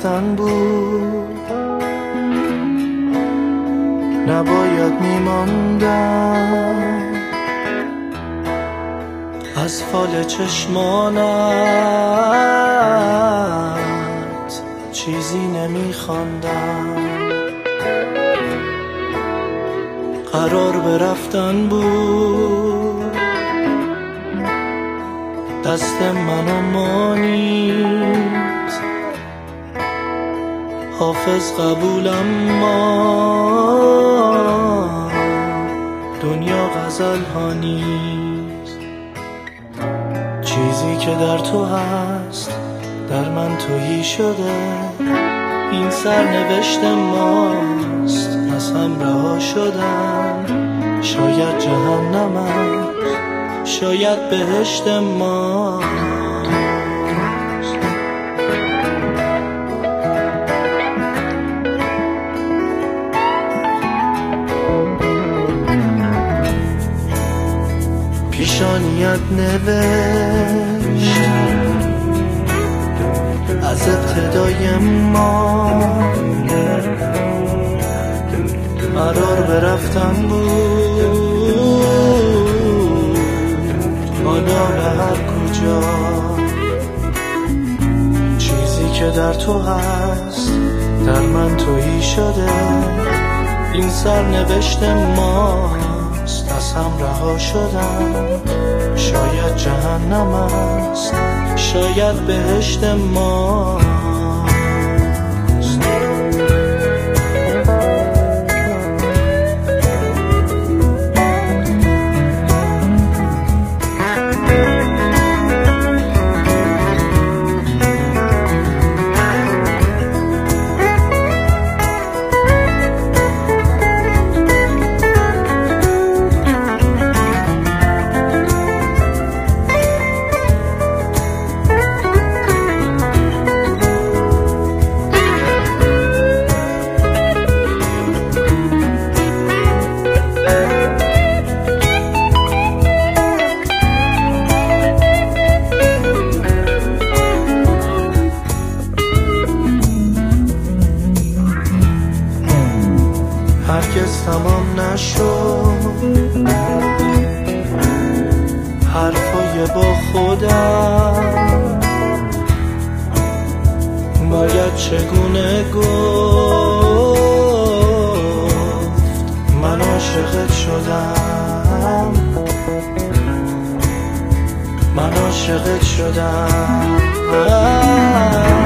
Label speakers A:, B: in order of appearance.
A: رفتن بود، نباید میماندم. از فال چشمانت چیزی نمیخواندم. قرار به رفتن بود، دست منو مانید. حافظ قبولم ما، دنیا غزل ها نیست. چیزی که در تو هست در من تویی شده. این سرنوشت ماست، از هم رها شدن. شاید جهنم است، شاید بهشت ماست. پیشانیت نوشت از ابتدای ما، قرار به رفتن بود، حالا به هر کجا. چیزی که در تو هست در من تویی شده. این سرنوشت ماست، از هم رها شدم. شاید جهنم است، شاید بهشت ماست. هرگز تمام نشد حرفای با خودم. باید چگونه گفت من عاشقت شدم، من عاشقت شدم.